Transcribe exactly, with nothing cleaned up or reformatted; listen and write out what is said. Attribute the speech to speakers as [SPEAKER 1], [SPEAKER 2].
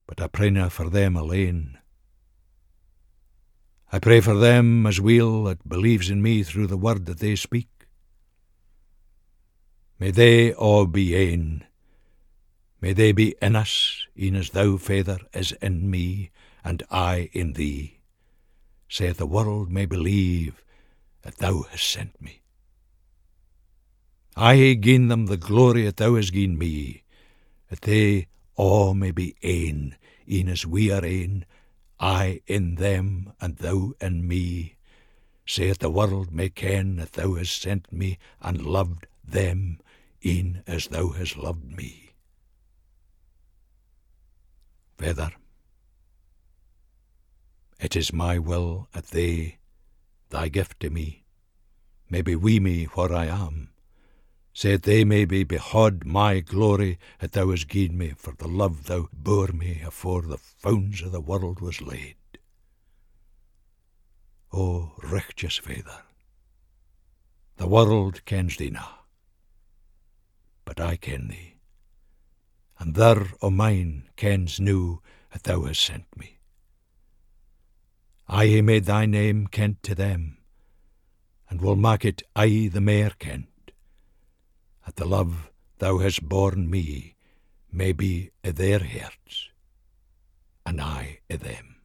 [SPEAKER 1] but I prayna for them alone. I pray for them as weel that believes in me through the word that they speak. May they all be ane. May they be in us, e'en as thou, Father, is in me, and I in thee, saith the world may believe that thou hast sent me. I hae gi'en them the glory that thou hast gi'en me, that they all may be ane, e'en as we are ane, I in them, and thou in me, saith the world may ken that thou hast sent me, and loved them, e'en as thou hast loved me. Father, it is my will that they, thy gift to me, may be wi' me where I am, said they may be behod my glory that thou hast gi'en me for the love thou bore me afore the founds of the world was laid. O righteous Father, the world kens thee na, but I ken thee, and there o' mine kens now that thou hast sent me. I hae made thy name kent to them, and will mak it aye the mair kent, that the love thou hast borne me may be i' their hearts, and I i' them.